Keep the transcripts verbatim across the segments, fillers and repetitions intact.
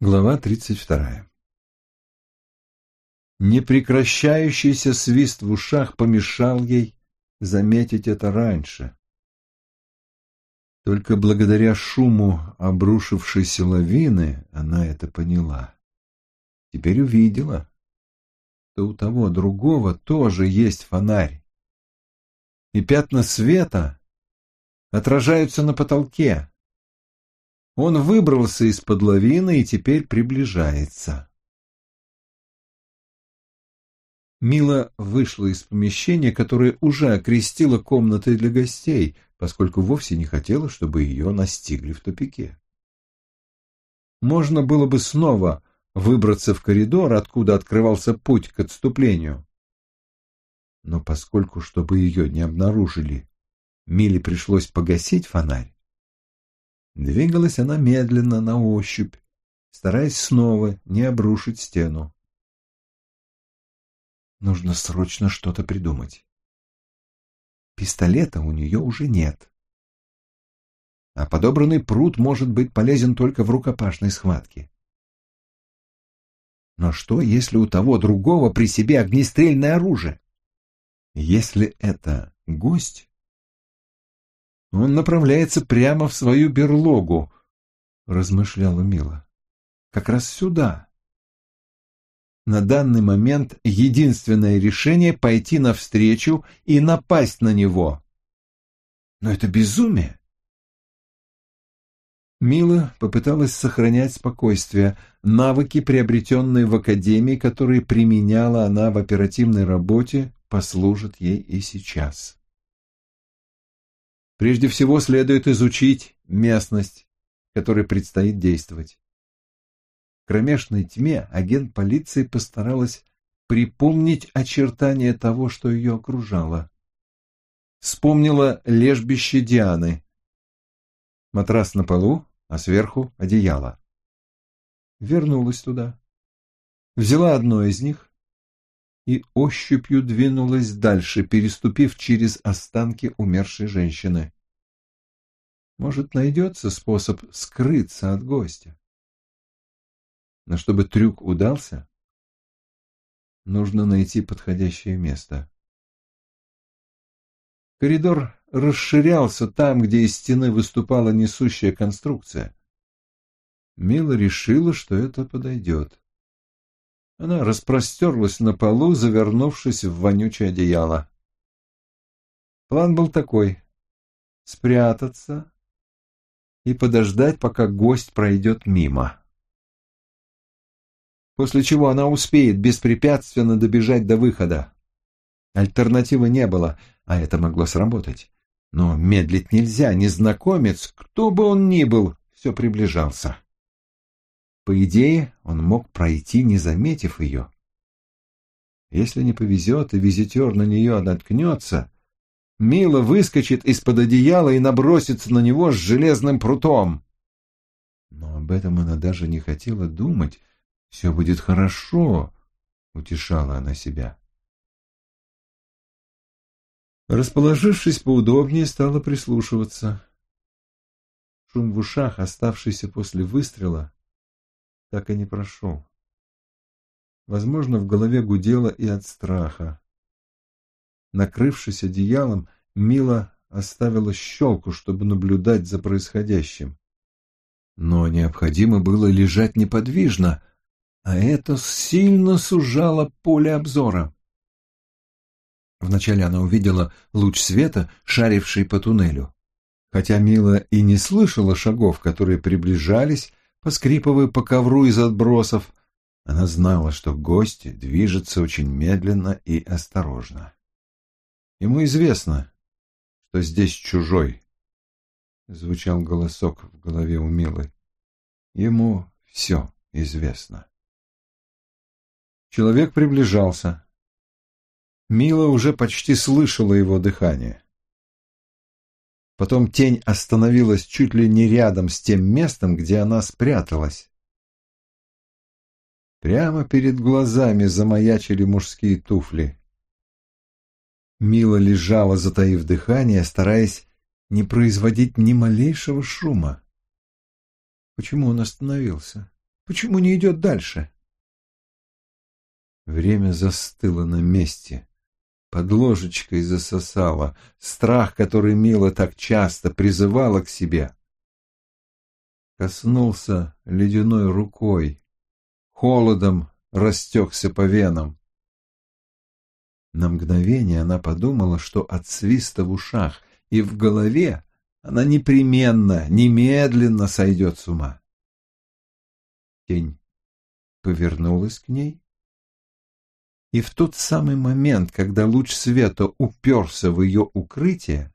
Глава тридцать вторая. Непрекращающийся свист в ушах помешал ей заметить это раньше. Только благодаря шуму обрушившейся лавины она это поняла. Теперь увидела, что у того другого тоже есть фонарь. И пятна света отражаются на потолке. Он выбрался из-под лавины и теперь приближается. Мила вышла из помещения, которое уже окрестила комнатой для гостей, поскольку вовсе не хотела, чтобы ее настигли в тупике. Можно было бы снова выбраться в коридор, откуда открывался путь к отступлению. Но поскольку, чтобы ее не обнаружили, Миле пришлось погасить фонарь, двигалась она медленно, на ощупь, стараясь снова не обрушить стену. Нужно срочно что-то придумать. Пистолета у нее уже нет. А подобранный прут может быть полезен только в рукопашной схватке. Но что, если у того другого при себе огнестрельное оружие? Если это гость, он направляется прямо в свою берлогу, размышляла Мила. Как раз сюда. На данный момент единственное решение — пойти навстречу и напасть на него. Но это безумие. Мила попыталась сохранять спокойствие. Навыки, приобретенные в академии, которые применяла она в оперативной работе, послужат ей и сейчас. Прежде всего следует изучить местность, в которой предстоит действовать. В кромешной тьме агент полиции постаралась припомнить очертания того, что ее окружало. Вспомнила лежбище Дианы. Матрас на полу, а сверху одеяло. Вернулась туда. Взяла одно из них и ощупью двинулась дальше, переступив через останки умершей женщины. Может, найдется способ скрыться от гостя. Но чтобы трюк удался, нужно найти подходящее место. Коридор расширялся там, где из стены выступала несущая конструкция. Мила решила, что это подойдет. Она распростерлась на полу, завернувшись в вонючее одеяло. План был такой — спрятаться и подождать, пока гость пройдет мимо. После чего она успеет беспрепятственно добежать до выхода. Альтернативы не было, а это могло сработать. Но медлить нельзя, незнакомец, кто бы он ни был, все приближался. По идее, он мог пройти, не заметив ее. Если не повезет и визитер на нее наткнется, Мила выскочит из-под одеяла и набросится на него с железным прутом. Но об этом она даже не хотела думать. «Все будет хорошо», — утешала она себя. Расположившись поудобнее, стала прислушиваться. Шум в ушах, оставшийся после выстрела, так и не прошел. Возможно, в голове гудело и от страха. Накрывшись одеялом, Мила оставила щелку, чтобы наблюдать за происходящим. Но необходимо было лежать неподвижно, а это сильно сужало поле обзора. Вначале она увидела луч света, шаривший по туннелю. Хотя Мила и не слышала шагов, которые приближались, поскрипывая по ковру из отбросов, она знала, что гость движется очень медленно и осторожно. Ему известно, что здесь чужой, — звучал голосок в голове у Милы. Ему все известно. Человек приближался. Мила уже почти слышала его дыхание. Потом тень остановилась чуть ли не рядом с тем местом, где она спряталась. Прямо перед глазами замаячили мужские туфли. Мила лежала, затаив дыхание, стараясь не производить ни малейшего шума. Почему он остановился? Почему не идет дальше? Время застыло на месте. Под ложечкой засосало. Страх, который Мила так часто призывала к себе, коснулся ледяной рукой. Холодом растекся по венам. На мгновение она подумала, что от свиста в ушах и в голове она непременно, немедленно сойдет с ума. Тень повернулась к ней, и в тот самый момент, когда луч света уперся в ее укрытие,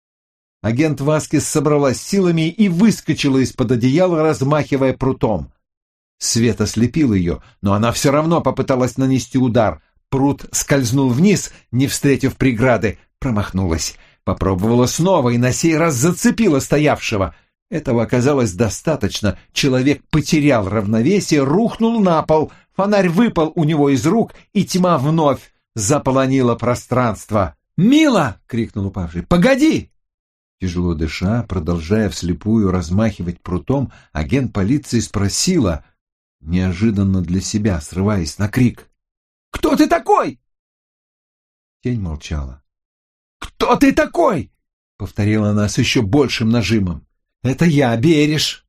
агент Васкес собралась силами и выскочила из-под одеяла, размахивая прутом. Свет ослепил ее, но она все равно попыталась нанести удар. Прут скользнул вниз, не встретив преграды, промахнулась. Попробовала снова и на сей раз зацепила стоявшего. Этого оказалось достаточно. Человек потерял равновесие, рухнул на пол. Фонарь выпал у него из рук, и тьма вновь заполонила пространство. «Мила!» — крикнул упавший. «Погоди!» Тяжело дыша, продолжая вслепую размахивать прутом, агент полиции спросила, неожиданно для себя, срываясь на крик: «Кто ты такой?» Тень молчала. «Кто ты такой?» — повторила она с еще большим нажимом. «Это я, Бериш!»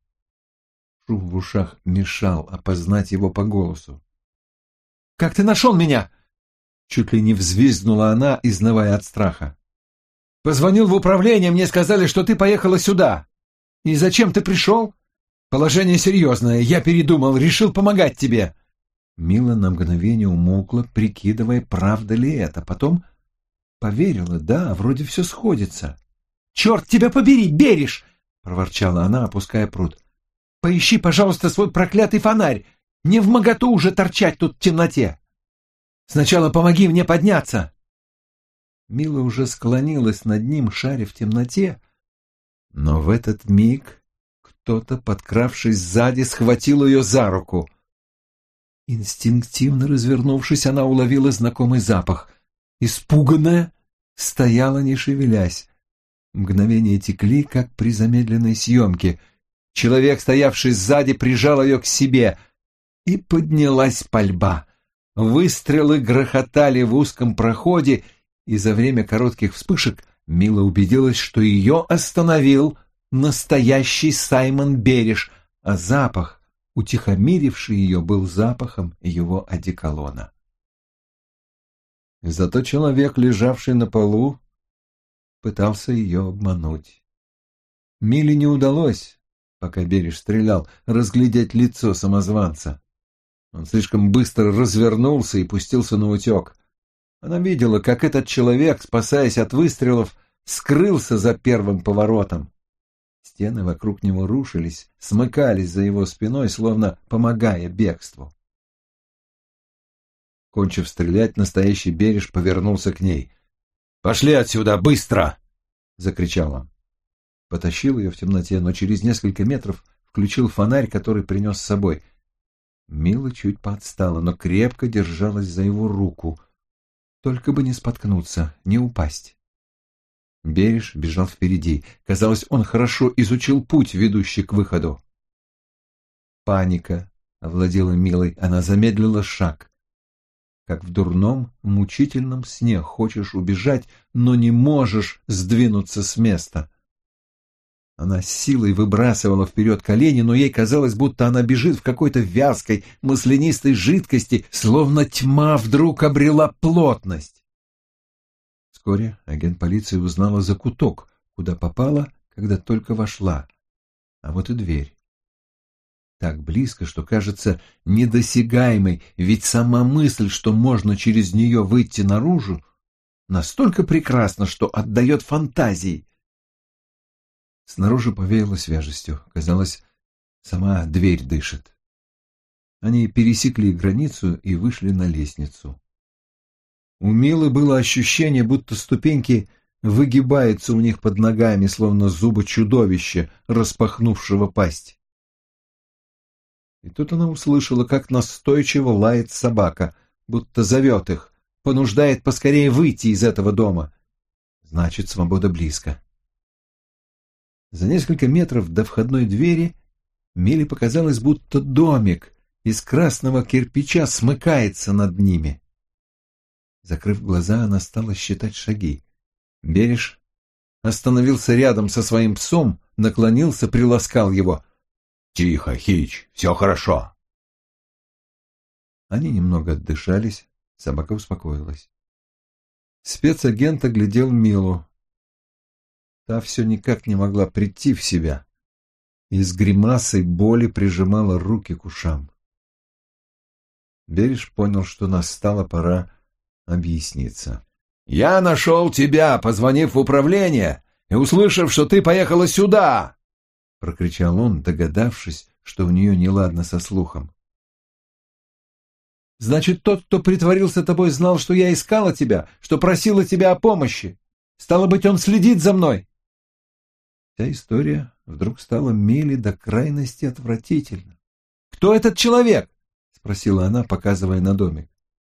Шум в ушах мешал опознать его по голосу. «Как ты нашел меня?» Чуть ли не взвизгнула она, изнывая от страха. «Позвонил в управление, мне сказали, что ты поехала сюда. И зачем ты пришел? Положение серьезное, я передумал, решил помогать тебе». Мила на мгновение умолкла, прикидывая, правда ли это. Потом поверила, да, вроде все сходится. «Черт тебя побери, Бериш!» — проворчала она, опуская прут. «Поищи, пожалуйста, свой проклятый фонарь. Не вмоготу уже торчать тут в темноте. Сначала помоги мне подняться». Мила уже склонилась над ним, шаря в темноте, но в этот миг кто-то, подкравшись сзади, схватил ее за руку. Инстинктивно развернувшись, она уловила знакомый запах. Испуганная, стояла, не шевелясь. Мгновения текли, как при замедленной съемке. Человек, стоявший сзади, прижал ее к себе, и поднялась пальба. Выстрелы грохотали в узком проходе, и за время коротких вспышек Мила убедилась, что ее остановил настоящий Саймон Бериш, а запах, утихомиривший ее, был запахом его одеколона. Зато человек, лежавший на полу, пытался ее обмануть. Миле не удалось, пока Бериш стрелял, разглядеть лицо самозванца. Он слишком быстро развернулся и пустился наутек. Она видела, как этот человек, спасаясь от выстрелов, скрылся за первым поворотом. Стены вокруг него рушились, смыкались за его спиной, словно помогая бегству. Кончив стрелять, настоящий Бериш повернулся к ней. «Пошли отсюда, быстро!» — закричал он. Потащил ее в темноте, но через несколько метров включил фонарь, который принес с собой. Мила чуть поотстала, но крепко держалась за его руку. Только бы не споткнуться, не упасть. Бериш бежал впереди. Казалось, он хорошо изучил путь, ведущий к выходу. Паника овладела Милой, она замедлила шаг. Как в дурном, мучительном сне хочешь убежать, но не можешь сдвинуться с места. Она с силой выбрасывала вперед колени, но ей казалось, будто она бежит в какой-то вязкой, маслянистой жидкости, словно тьма вдруг обрела плотность. Вскоре агент полиции узнала закуток, куда попала, когда только вошла. А вот и дверь. Так близко, что кажется недосягаемой, ведь сама мысль, что можно через нее выйти наружу, настолько прекрасна, что отдает фантазии. Снаружи повеяло свежестью. Казалось, сама дверь дышит. Они пересекли границу и вышли на лестницу. У Милы было ощущение, будто ступеньки выгибаются у них под ногами, словно зубы чудовища, распахнувшего пасть. И тут она услышала, как настойчиво лает собака, будто зовет их, понуждает поскорее выйти из этого дома. Значит, свобода близко. За несколько метров до входной двери Миле показалось, будто домик из красного кирпича смыкается над ними. Закрыв глаза, она стала считать шаги. Бериш остановился рядом со своим псом, наклонился, приласкал его. «Тихо, Хич, все хорошо». Они немного отдышались, собака успокоилась. Спецагент оглядел Милу. Та все никак не могла прийти в себя и с гримасой боли прижимала руки к ушам. Бериш понял, что настала пора объясниться. «Я нашел тебя, позвонив в управление и услышав, что ты поехала сюда!» — прокричал он, догадавшись, что у нее неладно со слухом. «Значит, тот, кто притворился тобой, знал, что я искала тебя, что просила тебя о помощи. Стало быть, он следит за мной!» Вся история вдруг стала Миле до крайности отвратительна. «Кто этот человек?» — спросила она, показывая на домик.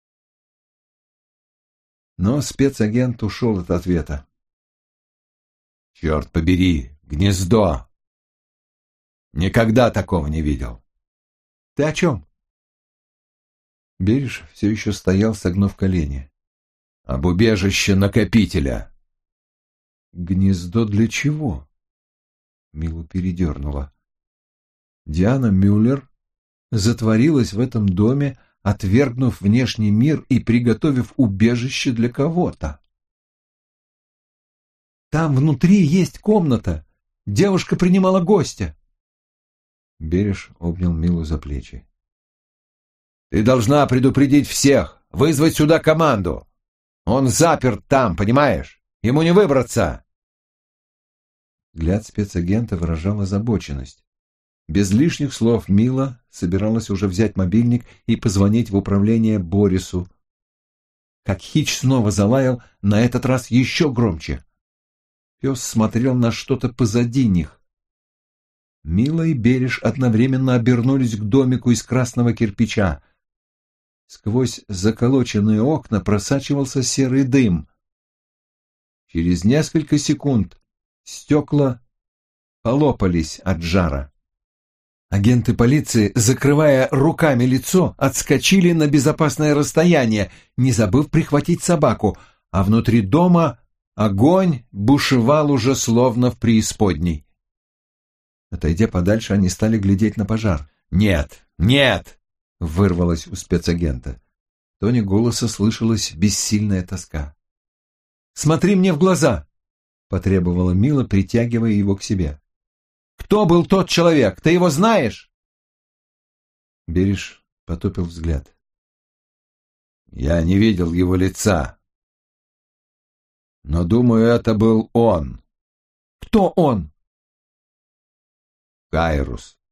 Но спецагент ушел от ответа. «Черт побери, гнездо! Никогда такого не видел!» «Ты о чем?» Бериш все еще стоял, согнув колени. «Об убежище накопителя!» «Гнездо для чего?» Милу передернула. Диана Мюллер затворилась в этом доме, отвергнув внешний мир и приготовив убежище для кого-то. «Там внутри есть комната. Девушка принимала гостя». Бериш обнял Милу за плечи. «Ты должна предупредить всех, вызвать сюда команду. Он заперт там, понимаешь? Ему не выбраться!» Взгляд спецагента выражал озабоченность. Без лишних слов Мила собиралась уже взять мобильник и позвонить в управление Борису. Как Хич снова залаял, на этот раз еще громче. Пес смотрел на что-то позади них. Мила и Бериш одновременно обернулись к домику из красного кирпича. Сквозь заколоченные окна просачивался серый дым. Через несколько секунд стекла полопались от жара. Агенты полиции, закрывая руками лицо, отскочили на безопасное расстояние, не забыв прихватить собаку, а внутри дома огонь бушевал уже словно в преисподней. Отойдя подальше, они стали глядеть на пожар. «Нет, нет!» — вырвалось у спецагента. В тоне голоса слышалась бессильная тоска. «Смотри мне в глаза!» — потребовала Мила, притягивая его к себе. «Кто был тот человек? Ты его знаешь?» Бериш потупил взгляд. «Я не видел его лица. Но, думаю, это был он». «Кто он?» «Кайрус.